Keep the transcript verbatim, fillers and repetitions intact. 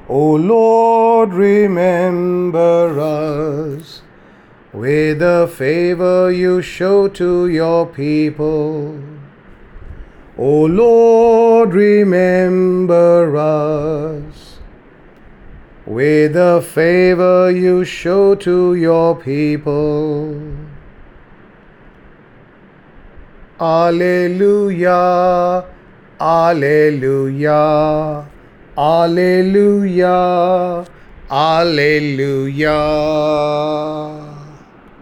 O Lord, remember us with the favor you show to your people. O Lord, remember us with the favor you show to your people. Alleluia, Alleluia, Alleluia, Alleluia.